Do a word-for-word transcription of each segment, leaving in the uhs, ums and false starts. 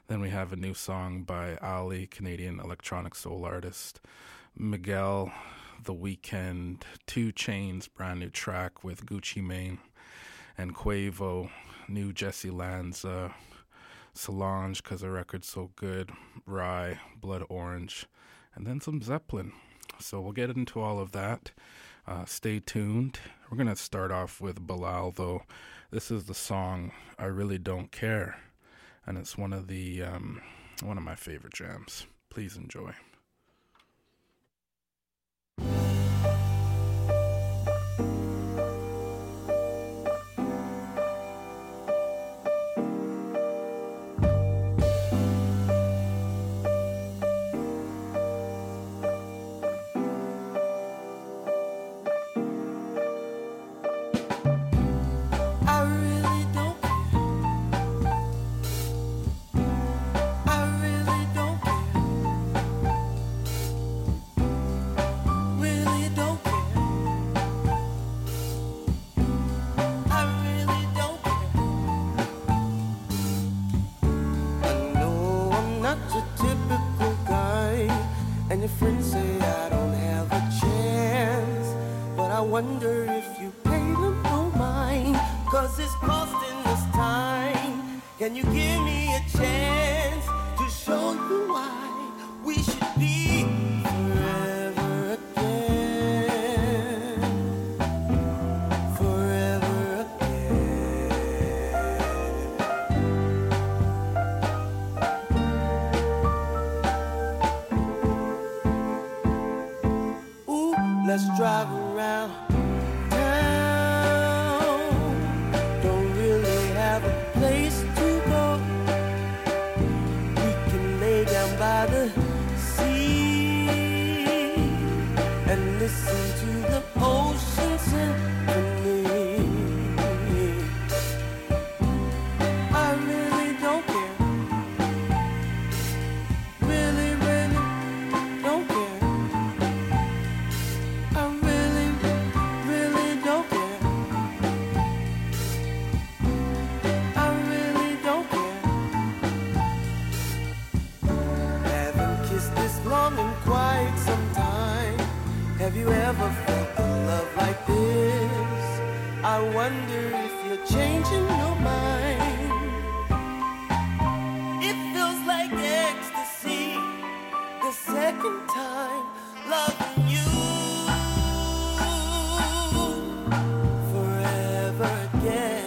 Then we have a new song by Ali, Canadian electronic soul artist. Miguel, The Weeknd, Two Chainz, brand new track with Gucci Mane. And Quavo, new Jesse Lanza. Solange, Cause Her Record's So Good. Rye, Blood Orange. And then some Zeppelin. So we'll get into all of that. Uh, stay tuned. We're going to start off with Bilal, though. This is the song I Really Don't Care. And it's one of the um, one of my favorite jams. Please enjoy. Wonder if you pay them no mind, cause it's costing us time. Can you give me a chance to show you why we should be forever again, forever again. Ooh, let's drive around by the sea and listen to the ocean symphony. I really don't care, really, really don't care. I really, really don't care. I really don't care. Long and quiet sometime. Have you ever felt a love like this? I wonder if you're changing your mind. It feels like ecstasy the second time loving you forever again.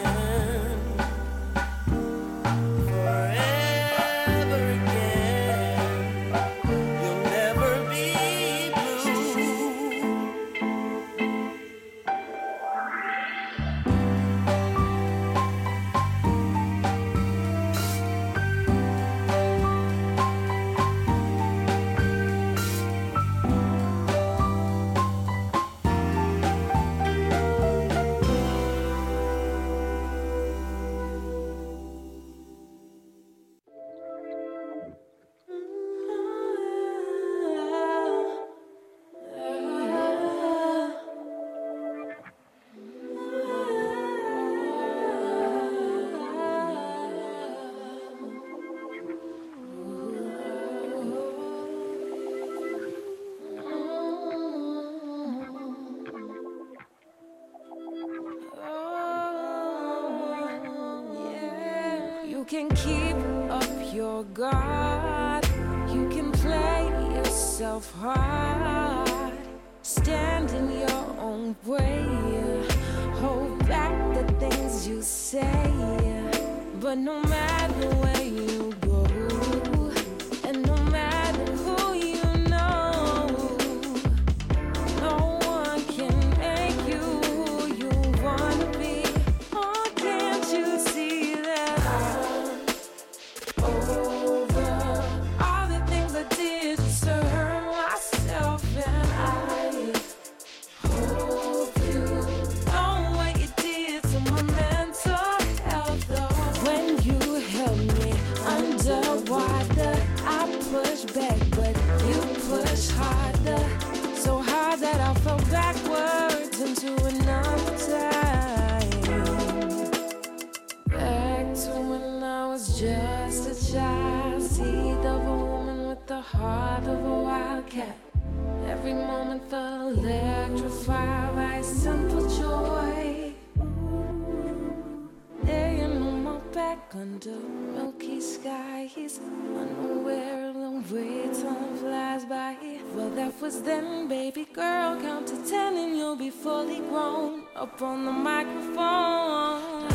You can keep up your guard. You can play yourself hard. Stand in your own way. Hold back the things you say. But no matter where you go, and no matter who you know, no one can make you who you wanna be. Oh, can't you see that I'm over all the things I did to hurt myself? And I hope you know what you did to my mental health. Though when you held me cat. Every moment felt electrified by simple joy. Laying on my back under milky skies, unaware of the way time flies by. Well, that was then, baby girl. Count to ten and you'll be fully grown up on the microphone.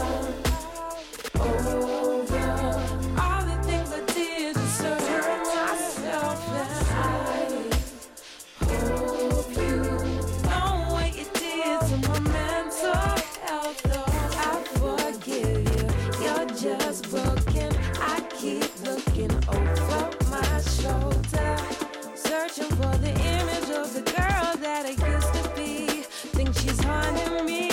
Over all the things I did just to hurt myself, and I hope you know what you did to my mental health. Though I forgive you, you're just broken. I keep looking over my shoulder, searching for the image of the girl that I used to be. Think she's haunting me.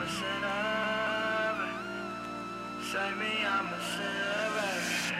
a sinner. Save me, I'm a sinner.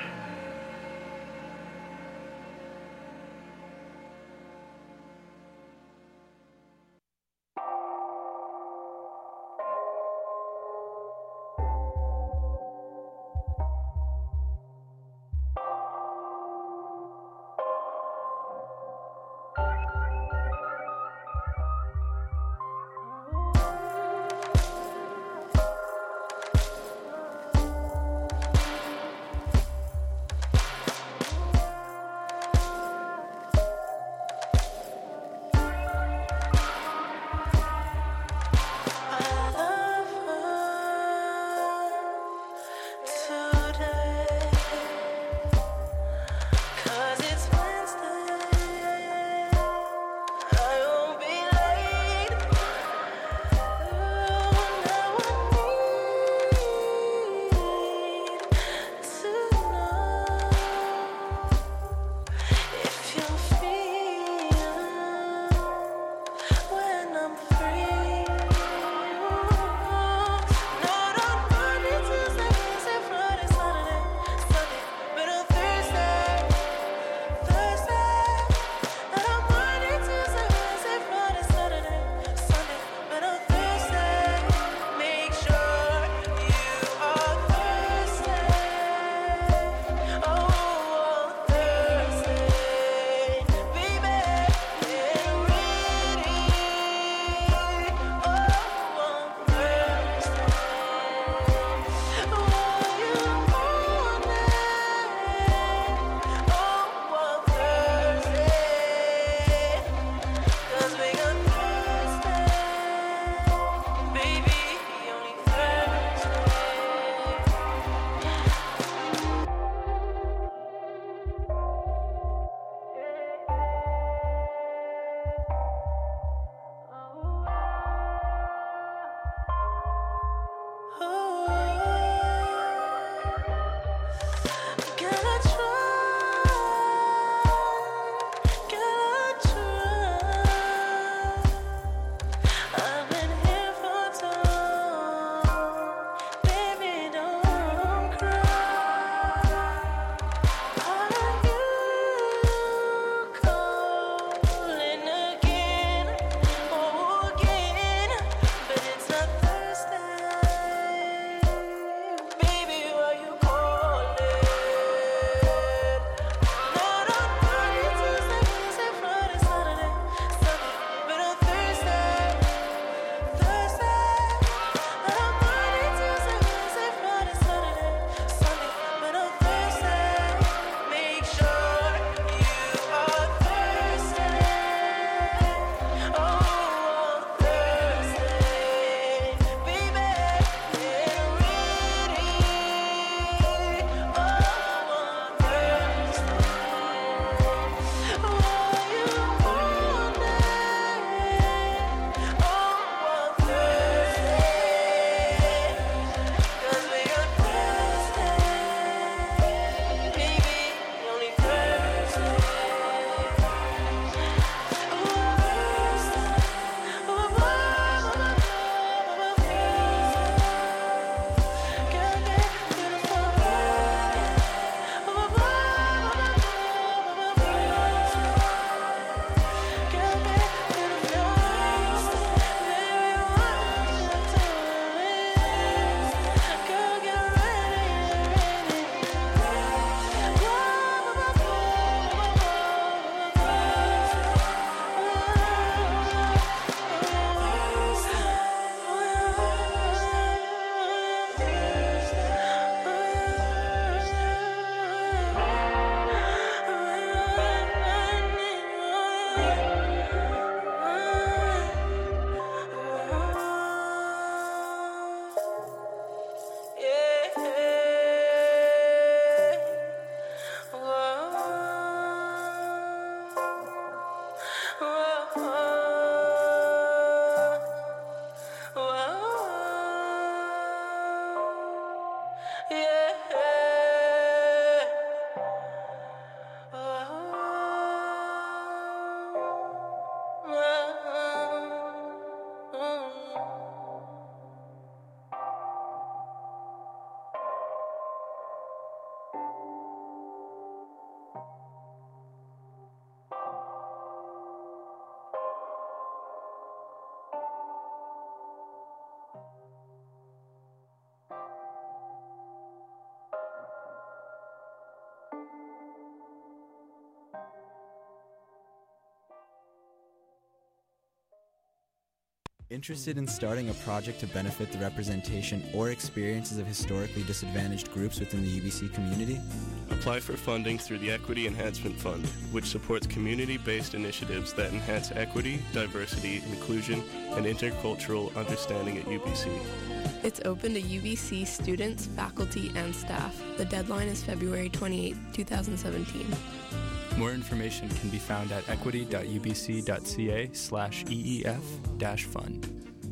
Interested in starting a project to benefit the representation or experiences of historically disadvantaged groups within the U B C community? Apply for funding through the Equity Enhancement Fund, which supports community-based initiatives that enhance equity, diversity, inclusion, and intercultural understanding at U B C. It's open to U B C students, faculty, and staff. The deadline is February twenty-eighth, twenty seventeen. More information can be found at equity.ubc.ca slash EEF dash fund.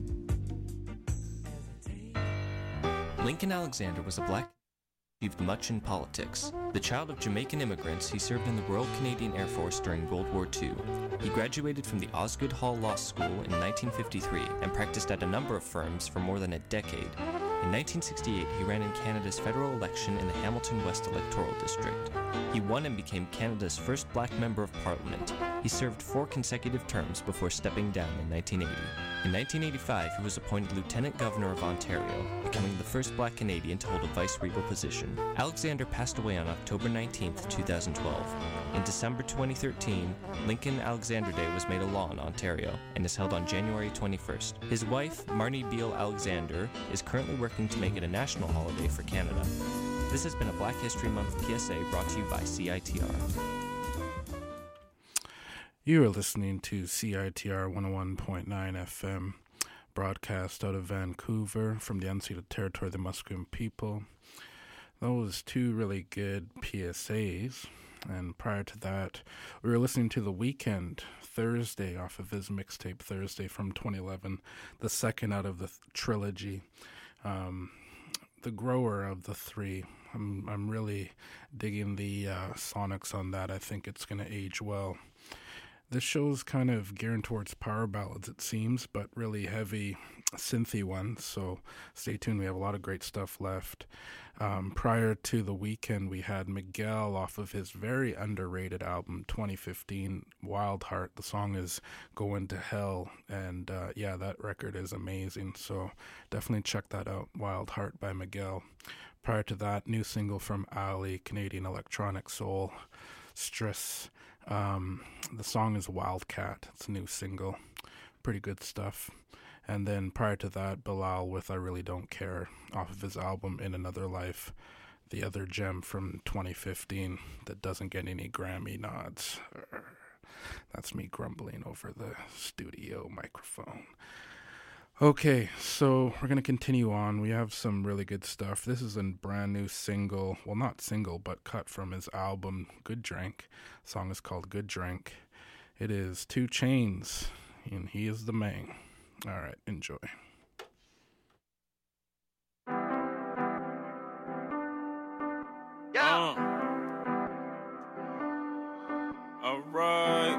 Lincoln Alexander was a black who achieved much in politics. The child of Jamaican immigrants, he served in the Royal Canadian Air Force during World War Two. He graduated from the Osgoode Hall Law School in nineteen fifty-three and practiced at a number of firms for more than a decade. In nineteen sixty-eight, he ran in Canada's federal election in the Hamilton West electoral district. He won and became Canada's first black member of parliament. He served four consecutive terms before stepping down in nineteen eighty. In nineteen eighty-five, he was appointed Lieutenant Governor of Ontario, becoming the first black Canadian to hold a vice-regal position. Alexander passed away on October nineteenth, twenty twelve. In December twenty thirteen, Lincoln Alexander Day was made a law in Ontario and is held on January twenty-first. His wife, Marnie Beale Alexander, is currently working to make it a national holiday for Canada. This has been a Black History Month P S A brought to you by C I T R. You are listening to C I T R one oh one point nine F M, broadcast out of Vancouver from the unceded territory of the Musqueam people. Those two really good P S As. And prior to that, we were listening to The Weeknd, Thursday, off of his mixtape Thursday from twenty eleven, the second out of the th- trilogy. Um, the grower of the three. I'm, I'm really digging the uh, sonics on that. I think it's going to age well. This show's kind of geared towards power ballads, it seems, but really heavy synthy ones, so stay tuned. We have a lot of great stuff left. Um, prior to The Weeknd, we had Miguel off of his very underrated album, twenty fifteen, Wild Heart. The song is Going to Hell, and uh, yeah, that record is amazing, so definitely check that out, Wild Heart by Miguel. Prior to that, new single from Ali, Canadian electronic soul, Stress. Um, the song is Wildcat. It's a new single. Pretty good stuff. And then prior to that, Bilal with I Really Don't Care off of his album In Another Life, the other gem from twenty fifteen that doesn't get any Grammy nods. That's me grumbling over the studio microphone. Okay, so we're going to continue on. We have some really good stuff. This is a brand new single, well, not single, but cut from his album, Good Drink. The song is called Good Drink. It is two Chainz, and he is the main. All right, enjoy. Yeah. Uh, all right.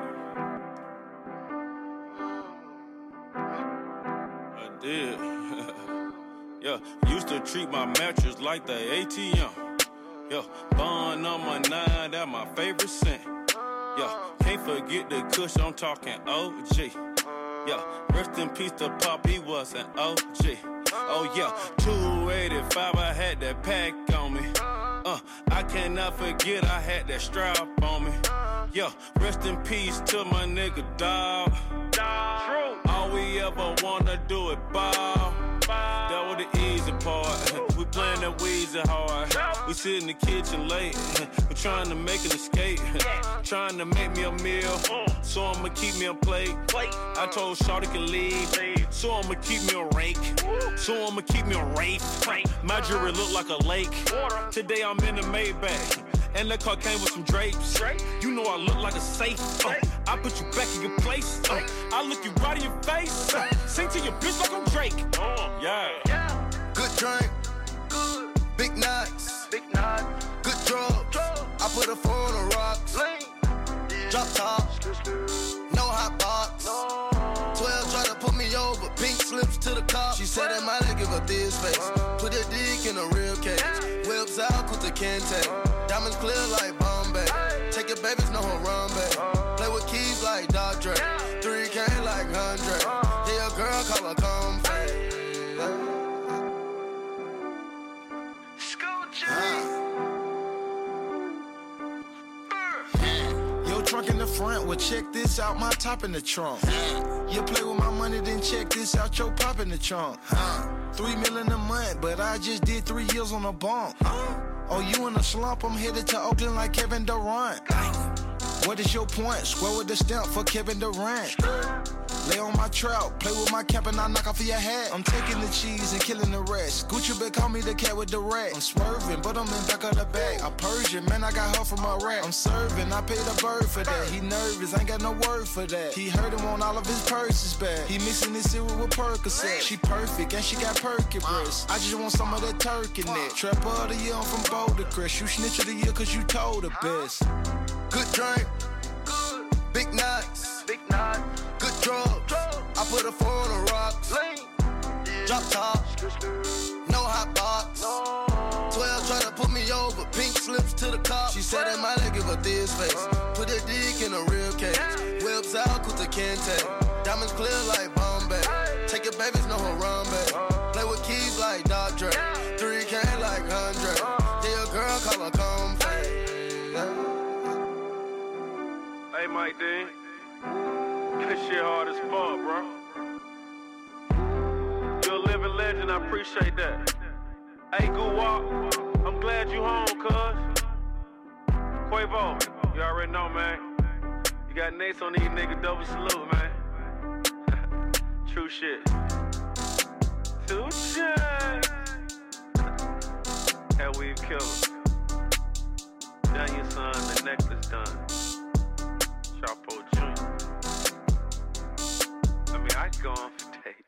Yeah. Yeah, used to treat my mattress like the A T M. Yeah, bond number nine, that my favorite scent. Yeah, can't forget the kush, I'm talking O G. Yeah, rest in peace to Pop, he was an O G. Oh yeah, two eighty-five, I had that pack on me. Uh, I cannot forget I had that strap on me. Yeah, rest in peace to my nigga dog. True. All we ever wanna do is ball. That was the easy part. We playing that Weezy hard. We sit in the kitchen late. We trying to make an escape. Trying to make me a meal. So I'ma keep me a plate. I told Shawty can leave. So I'ma keep me a rake. So I'ma keep me a rake. My jewelry look like a lake. Today I'm in the Maybach. And the car came with some drapes. You know I look like a safe. Uh, I put you back in your place. Uh, I look you right in your face. Uh, sing to your bitch like I'm Drake. Uh, yeah. Good drink. Good. Big nuts. Big nuts. Good drugs. drugs. I put her phone on the rocks. Yeah. Drop top. No hot box. No. twelve try to put me over. Pink slips to the cop. She said that might give her this face. Uh. Put that dick in a real case. Yeah. Whips out with the Kente. Uh. Diamonds clear like Bombay. Hey. Take your babies, know her run back. Uh, Play with keys like Doctor. Yeah. three K like one hundred. Uh, yeah, a girl call her comfort. Uh. Your trunk in the front Well, check this out, my top in the trunk. You play with my money, then check this out, your pop in the trunk. Huh? Three million a month, but I just did three years on a bump. Oh, you in a slump? I'm headed to Oakland like Kevin Durant. What is your point? Square with the stamp for Kevin Durant. Lay on my trout, play with my cap and I knock off your hat. I'm taking the cheese and killing the rest. Gucci been call me the cat with the rat. I'm swerving, but I'm in back of the bag. I Persian, man, I got her from Iraq. I'm serving, I paid a bird for that. He nervous, ain't got no word for that. He heard him on all of his purses back. He mixing his cereal with Percocet. She perfect and she got perky breasts. I just want some of that turkey neck. Trapper of the year, I'm from Boulder Crest. You snitch of the year cause you told the best. Good drink, big nuts, big nuts. Good drugs. I put a four on the rocks. Drop top, no hot box. twelve try to put me over, pink slips to the cop. She said that might give a this face. Put a dick in a real cage. Whips out, Kuta Kente. Diamonds clear like Bombay. Take your babies, no Harambe. Play with keys like Doc Dre. three K like one hundred. Yeah, a girl call her comfort. Hey, Mike D. This shit hard as fuck, bro. You're a living legend, I appreciate that. Hey, Guwap, I'm glad you home, cuz. Quavo, you already know, man. You got Nates on these niggas, double salute, man. True shit. Two chains. Hell, we've killed him. Done your son, the necklace done. Chapo Junior I mean, I could go on for days.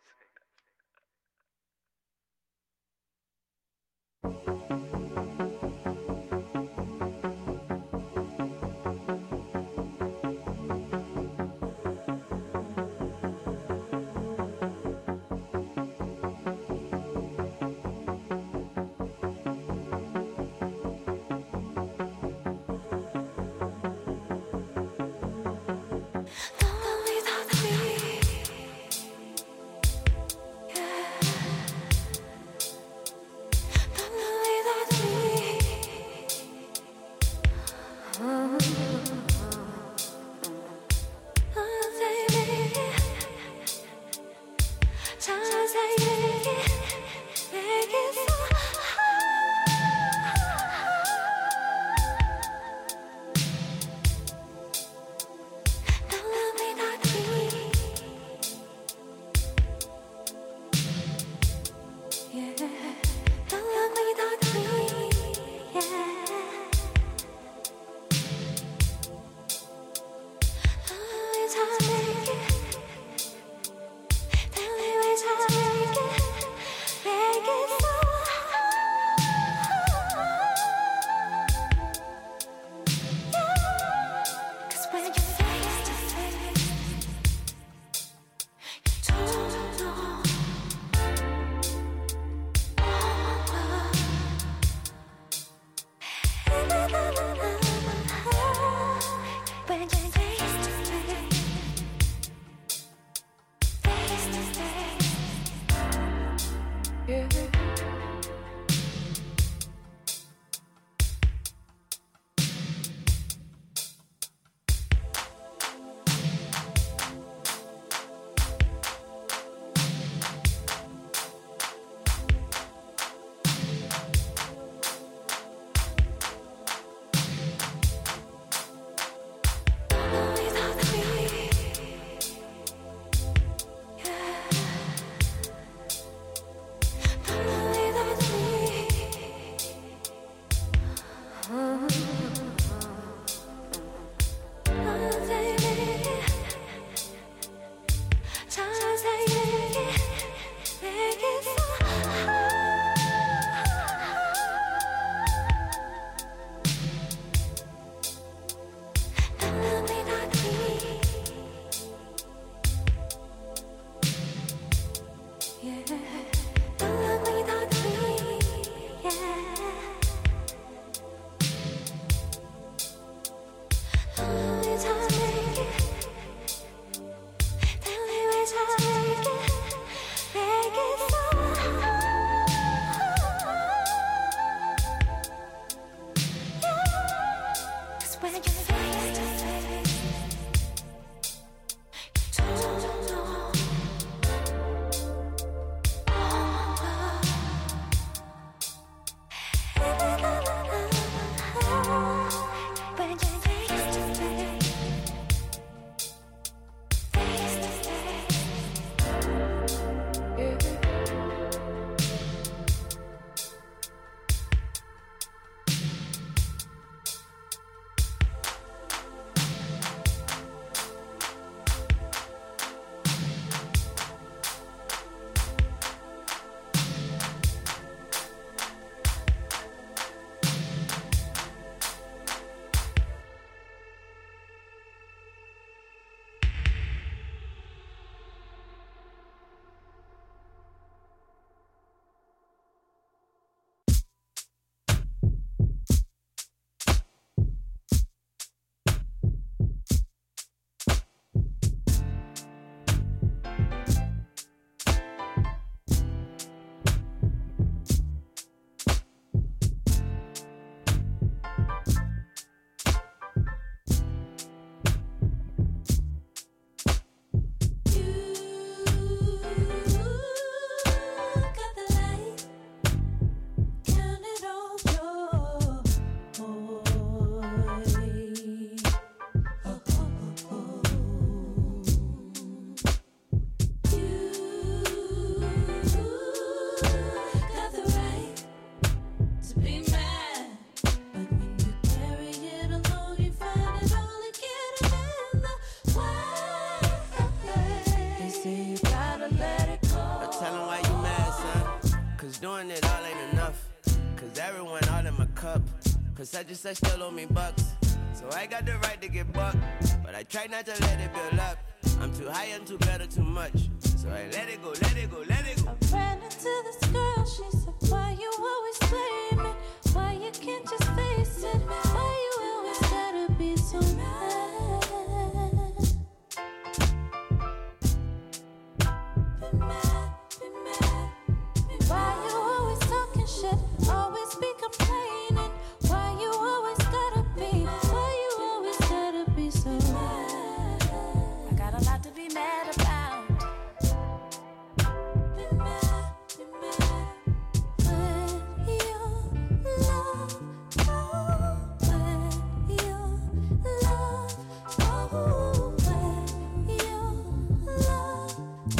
Cause doing it all ain't enough. Cause everyone all in my cup. Cause such and such still owe me bucks. So I got the right to get bucked. But I try not to let it build up. I'm too high, I'm too better, too much. So I let it go, let it go, let it go. I ran into this girl, she said, why you always blame me? Why you can't just face it? Why you always gotta be so mad? Be mad, be mad, be mad. Why you always talking shit? Always be complaining. Why you always gotta be? Why you always gotta be so mad? I got a lot to be mad about. Be mad, be mad. When you love, oh, when you love, oh, when you love,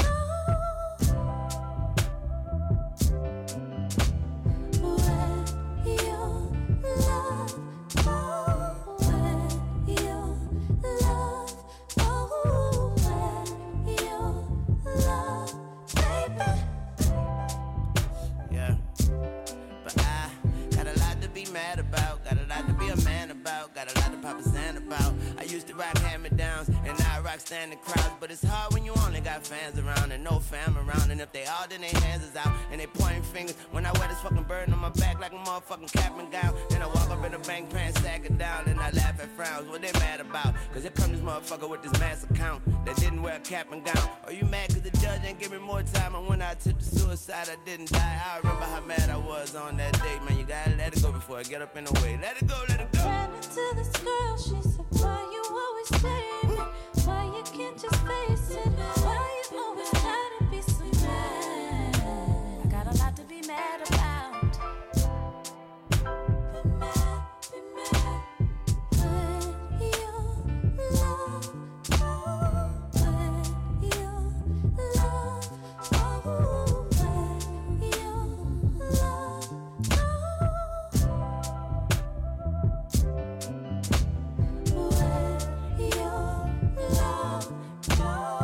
Yeah. But I got a lot to be mad about. Got a lot to be a man about. Got a lot to pop a sand about. I used to rock hand-me-downs, and now I rock standing crowds. But it's hard when you only got fans around and no fam around. And if they all, then their hands is out and they pointing fingers. When I wear this fucking burden on my back like a motherfucking cap and gown, and I walk up in the bank pants sagging down, and I laugh at frowns. What they mad about? Cause here come this motherfucker with this mass account that didn't wear a cap and gown. Are you mad cause the judge ain't give me more time? And when I took the suicide, I didn't die. I remember how mad I was on that day. Man, you gotta let it go before I get up in the way. Let it go, let it go. ran into this girl, she said, why you always blame me? Why you can't just face it? Why you always gotta be so mad? I got a lot to be mad about. Be mad, be mad. When you love, oh, when you love, oh, when you love, oh. When you love, oh.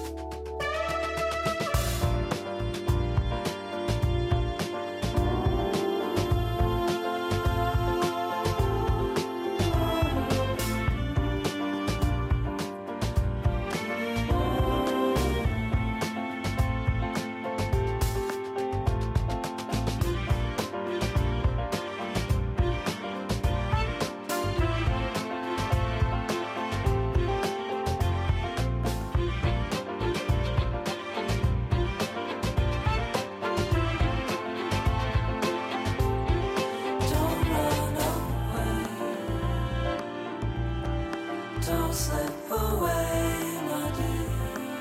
Don't slip away, my dear.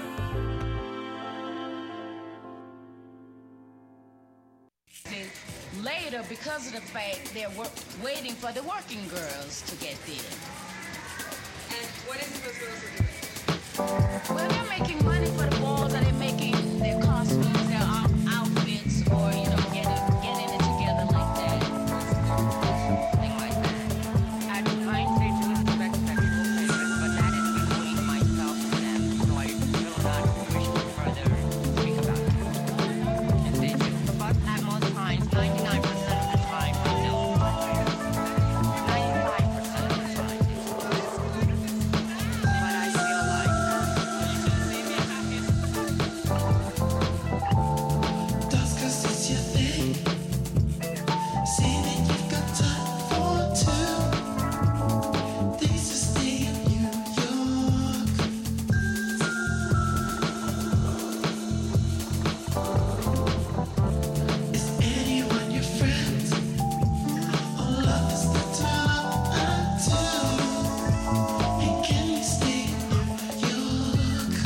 Later, because of the fact they're wor- waiting for the working girls to get there. And what is it those girls are doing? Well, they're making money for the balls, or they're making their costumes, their out- outfits, or, you know, getting, getting it together like that. Thing like that. I, I ain't say to expect sexual favors, but that is between myself and them, so I will not wish to further speak about it. And they do. But at most times, ninety-nine percent of the time, I know. ninety-five percent of the time. But I feel like That's 'cause it's your thing. Say that you've got time for two. Things to stay in New York. Is anyone your friend? Or love is the time I do. And can you stay in New York?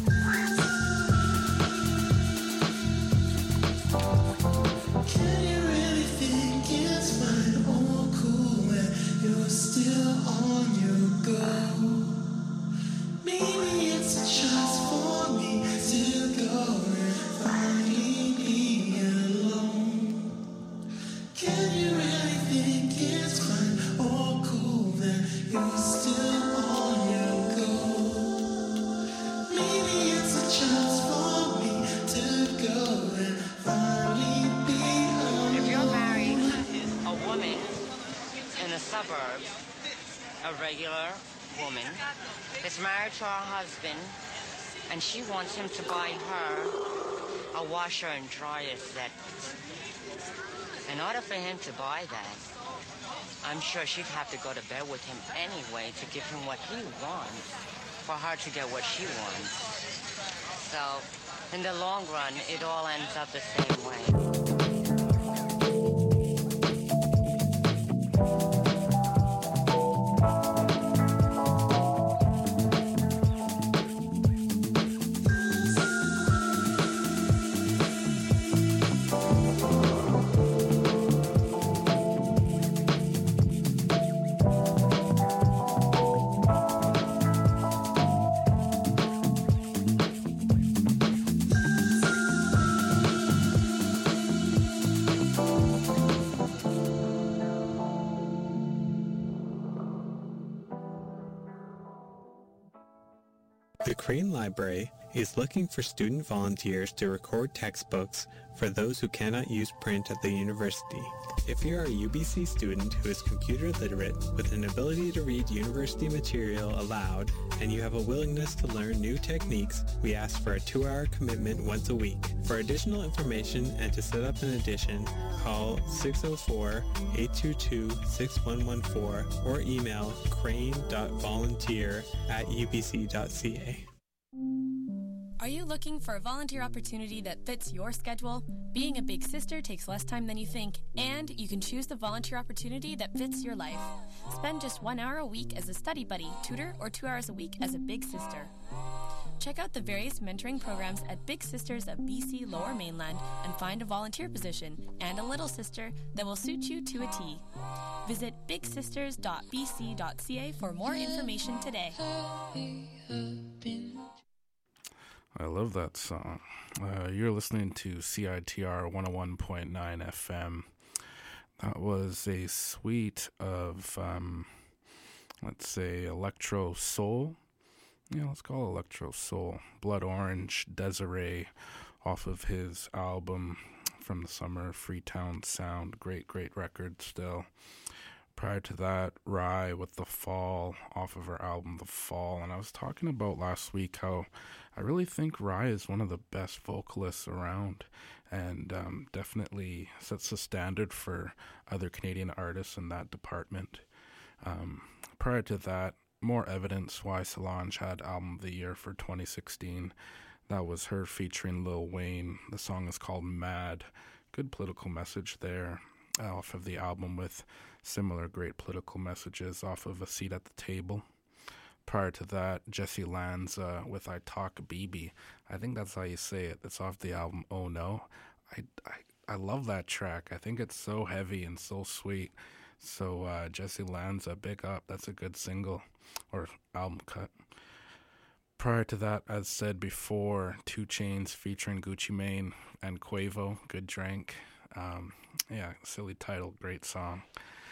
Can you really think it's fine or cool when you're still on your go? Maybe it's a chance for me to go and finally be alone. Can you really think it's fine or cool that you're still on your go? Maybe it's a chance for me to go and finally be alone. if you're married a woman in the suburbs, a regular woman that's married to her husband, and she wants him to buy her a washer and dryer set. In order for him to buy that, I'm sure she'd have to go to bed with him anyway to give him what he wants, for her to get what she wants. So, in the long run, it all ends up the same way. The Crane Library is looking for student volunteers to record textbooks for those who cannot use print at the university. If you are a U B C student who is computer literate with an ability to read university material aloud and you have a willingness to learn new techniques, we ask for a two-hour commitment once a week. For additional information and to set up an edition, call six oh four, eight two two, six one one four or email crane dot volunteer at u b c dot c a. Are you looking for a volunteer opportunity that fits your schedule? Being a big sister takes less time than you think, and you can choose the volunteer opportunity that fits your life. Spend just one hour a week as a study buddy, tutor, or two hours a week as a big sister. Check out the various mentoring programs at Big Sisters of B C Lower Mainland and find a volunteer position and a little sister that will suit you to a T. Visit big sisters dot b c dot c a for more information today. I love that song. Uh, you're listening to C I T R one oh one point nine F M. That was a suite of, um, let's say, electro soul Yeah, let's call it electro soul. Blood Orange, Desiree, off of his album from the summer, Freetown Sound. Great, great record still. Prior to that, Rye with The Fall, off of her album The Fall. And I was talking about last week how I really think Rye is one of the best vocalists around, and um, definitely sets the standard for other Canadian artists in that department. Um, prior to that, More Evidence, why Solange had Album of the Year for twenty sixteen. That was her featuring Lil Wayne. The song is called Mad. Good political message there off of the album, with similar great political messages off of A Seat at the Table. Prior to that, Jesse Lanza with I Talk B B. I think that's how you say it. It's off the album Oh No. I, I, I love that track. I think it's so heavy and so sweet. So uh, Jesse Lanza, big up. That's a good single or album cut. Prior to that, as said before, two Chainz featuring Gucci Mane and Quavo, Good Drink. Um, yeah, silly title, great song.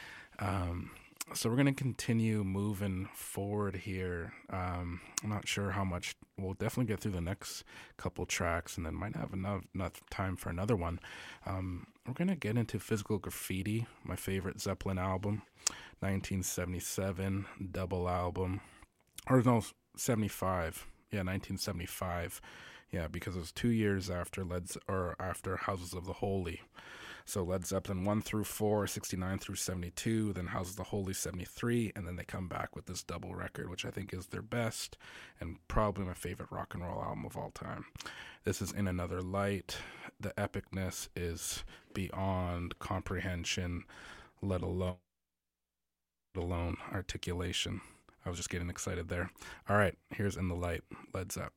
Um, so we're going to continue moving forward here. Um, I'm not sure how much. We'll definitely get through the next couple tracks and then might have enough, enough time for another one. Um, we're going to get into Physical Graffiti, my favorite Zeppelin album, nineteen seventy-seven, double album. Or no, seventy-five. Yeah, nineteen seventy-five. Yeah, because it was two years after Led Ze- or after Houses of the Holy. So Led Zeppelin one through four, sixty-nine through seventy-two, then Houses of the Holy seventy-three, and then they come back with this double record, which I think is their best and probably my favorite rock and roll album of all time. This is In Another Light. The epicness is beyond comprehension, let alone, let alone articulation. I was just getting excited there. All right, here's In the Light, Led Zepp.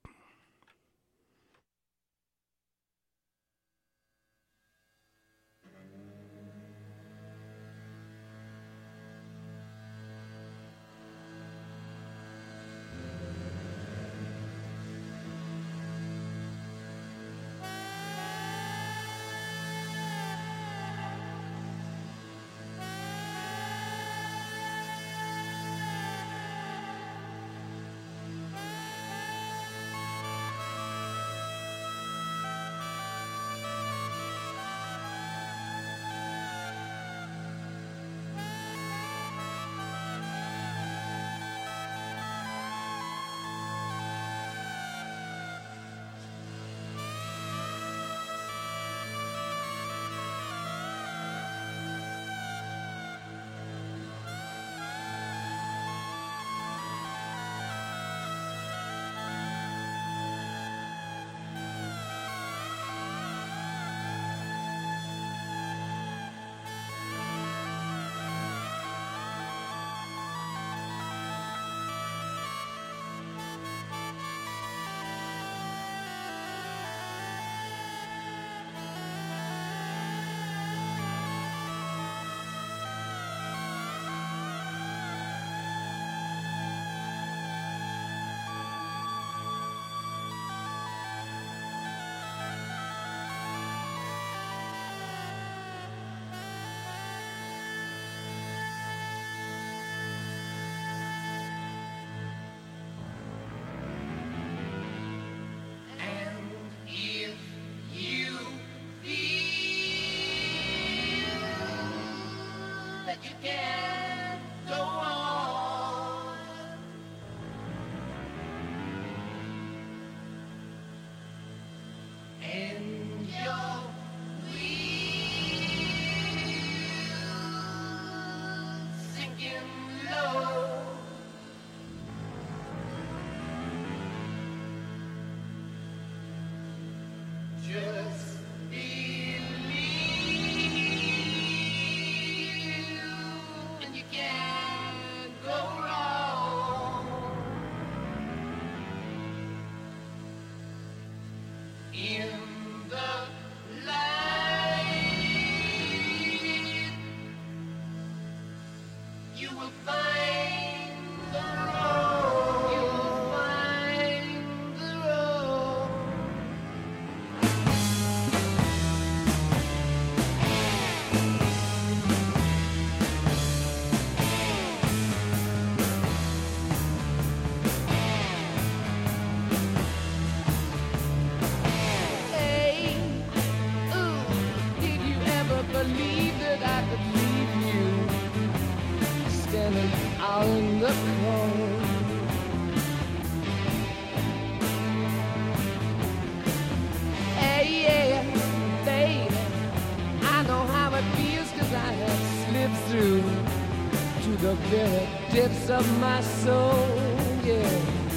the very depths of my soul, yeah.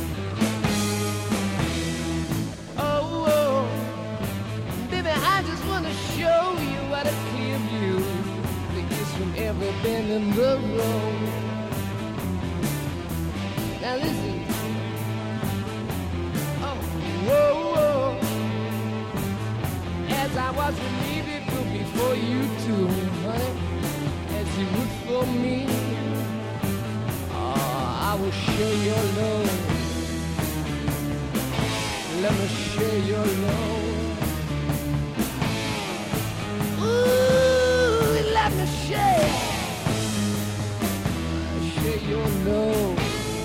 Oh, oh, baby, I just want to show you what a clear view there is from every bend in the road. Now listen. Oh, whoa, whoa. As I was relieved before you too, honey, as you would for me, oh, I will share your love. Let me share your love. Ooh, let me share, share your love.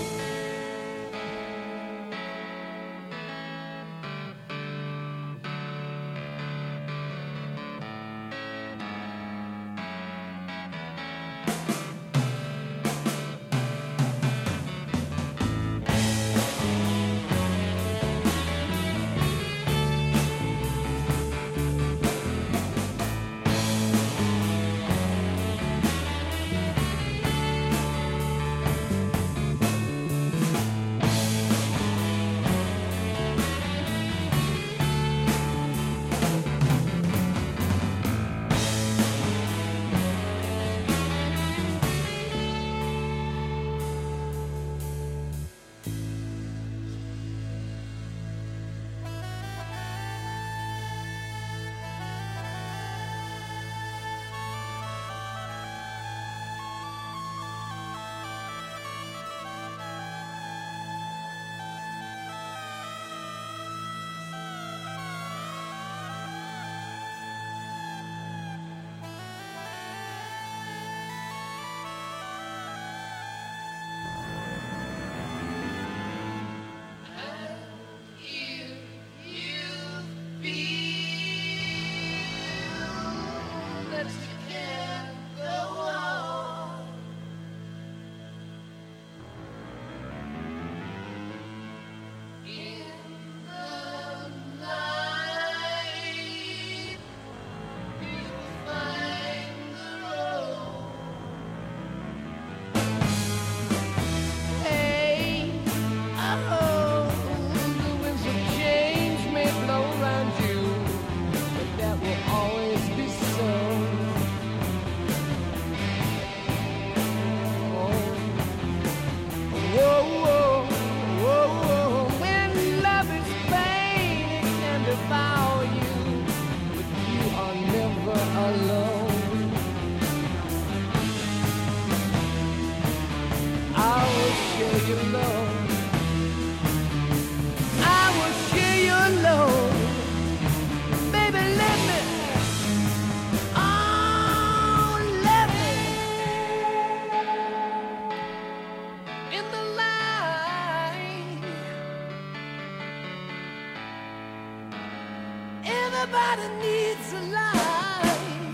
Everybody needs a light.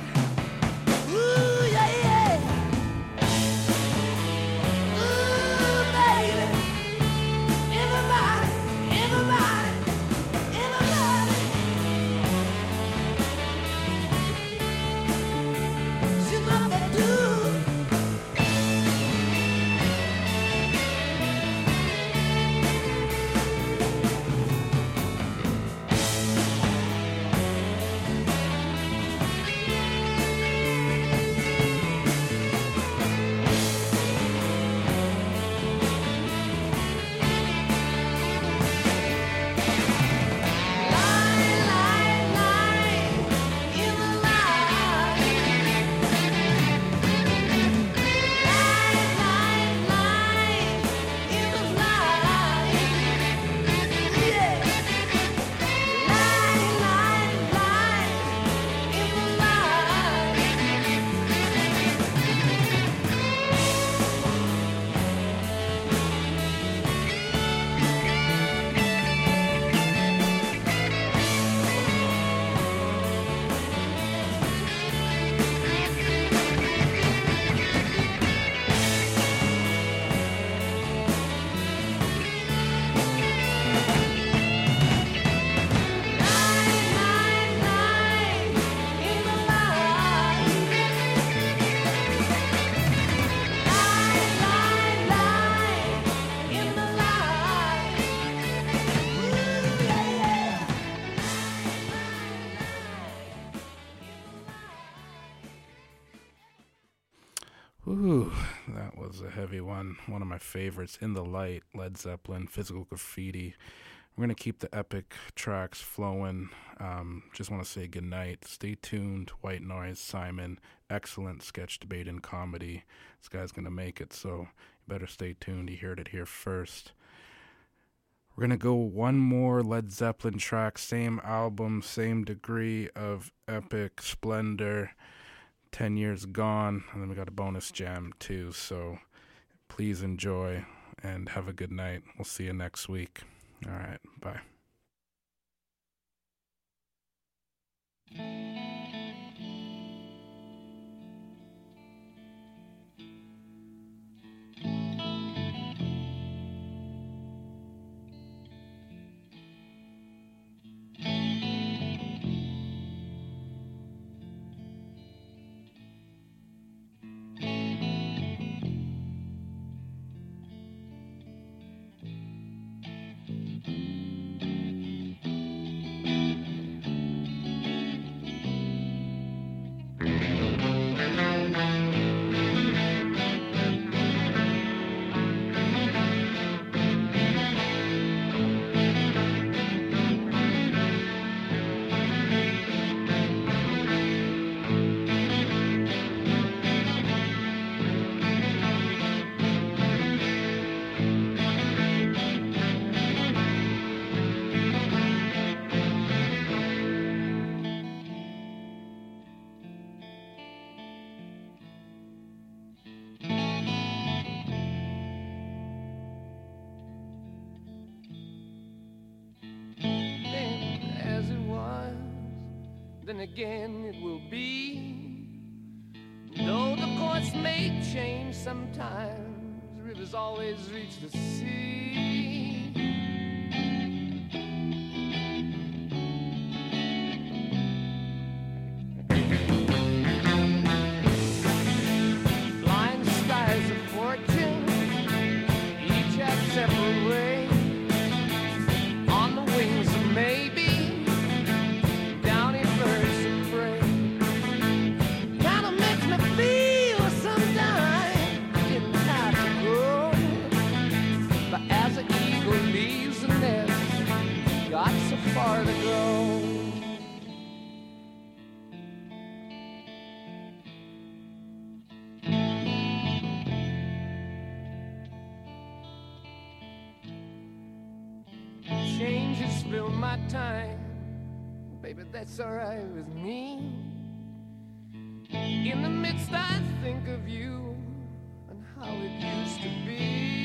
Ooh, yeah, yeah. Ooh, baby. Everybody, everybody, everybody. She's what they do. was a heavy one. One of my favorites, In the Light, Led Zeppelin, Physical Graffiti. We're going to keep the epic tracks flowing. Um, just want to say goodnight. Stay tuned. White Noise, Simon. Excellent sketch, debate, and comedy. This guy's going to make it, so you better stay tuned. You heard it here first. We're going to go one more Led Zeppelin track. Same album, same degree of epic splendor. Ten Years Gone. And then we got a bonus jam, too. So please enjoy and have a good night. We'll see you next week. All right, bye. Then again it will be. Though the course may change sometimes, rivers always reach the sea. Blind skies of fortune, each have separate ways. On the wings of maybe, far to go. Changes fill my time, baby, that's alright with me. In the midst I think of you and how it used to be.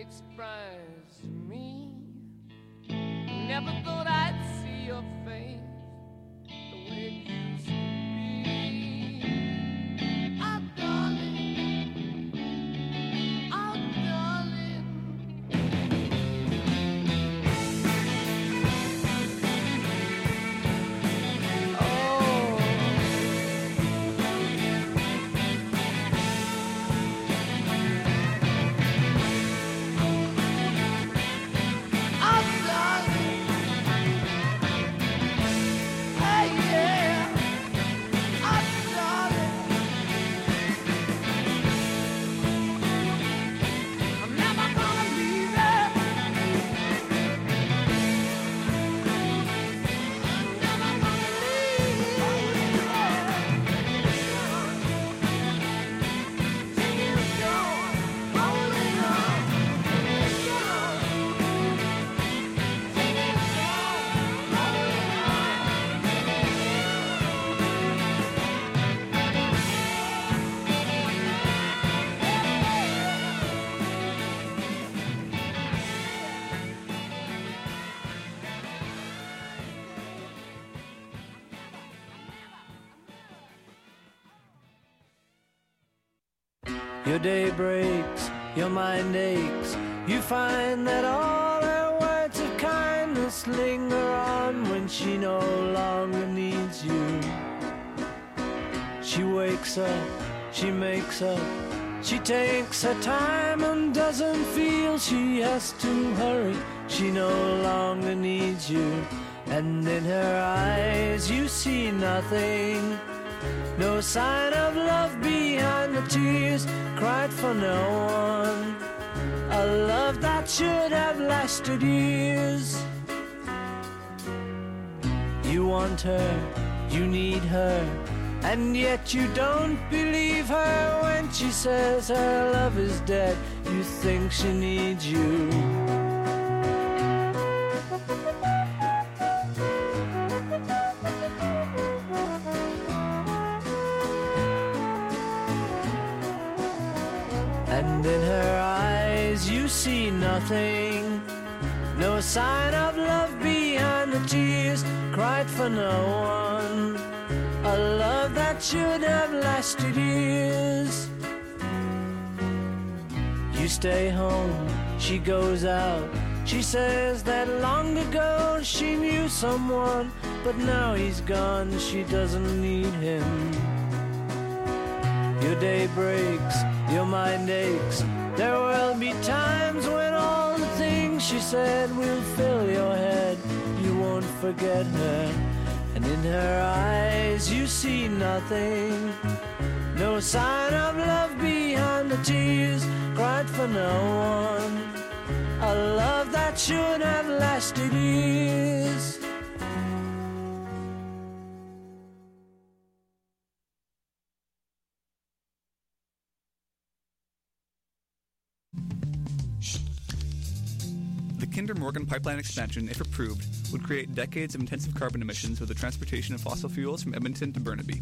surprise to me. Never thought I'd see your face the way it used to be. Oh, darling, oh, darling. Oh. Your day breaks, your mind aches. You find that all her words of kindness linger on when she no longer needs you. She wakes up, she makes up, she takes her time and doesn't feel she has to hurry. She no longer needs you, and in her eyes you see nothing. No sign of love behind the tears cried for no one. A love that should have lasted years. You want her, you need her, and yet you don't believe her when she says her love is dead. You think she needs you. And in her eyes you see nothing. No sign of love behind the tears cried for no one. A love that should have lasted years. You stay home, she goes out. She says that long ago she knew someone, but now he's gone, she doesn't need him. Your day breaks, your mind aches. There will be times when all the things she said will fill your head. You won't forget her, and in her eyes you see nothing. No sign of love behind the tears cried for no one. A love that should have lasted years. The Kinder Morgan pipeline expansion, if approved, would create decades of intensive carbon emissions with the transportation of fossil fuels from Edmonton to Burnaby.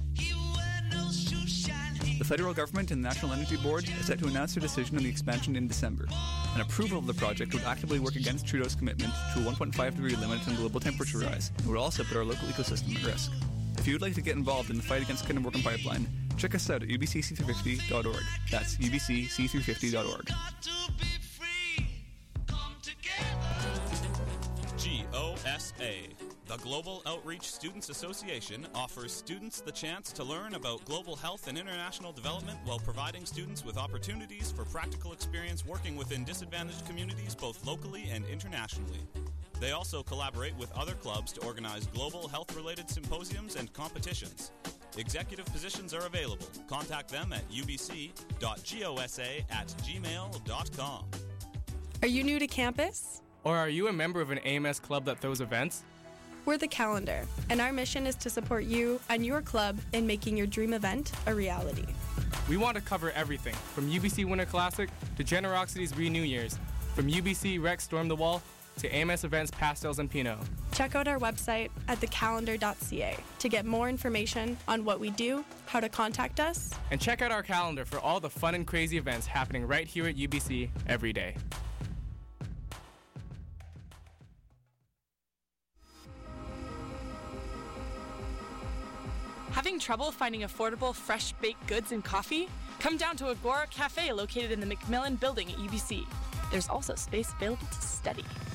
The federal government and the National Energy Board are set to announce their decision on the expansion in December. An approval of the project would actively work against Trudeau's commitment to a one point five degree limit on global temperature rise and would also put our local ecosystem at risk. If you would like to get involved in the fight against Kinder Morgan pipeline, check us out at U B C C three fifty dot org. That's U B C C three fifty dot org. G O S A, the Global Outreach Students Association, offers students the chance to learn about global health and international development while providing students with opportunities for practical experience working within disadvantaged communities both locally and internationally. They also collaborate with other clubs to organize global health-related symposiums and competitions. Executive positions are available. Contact them at u b c dot gosa at gmail dot com. Are you new to campus? Or are you a member of an A M S club that throws events? We're The Calendar, and our mission is to support you and your club in making your dream event a reality. We want to cover everything, from U B C Winter Classic to Generosity's Renew Year's, from U B C Rec Storm the Wall to A M S Events Pastels and Pinot. Check out our website at the calendar dot c a to get more information on what we do, how to contact us, and check out our calendar for all the fun and crazy events happening right here at U B C every day. Having trouble finding affordable, fresh baked goods and coffee? Come down to Agora Cafe located in the Macmillan Building at U B C. There's also space available to study.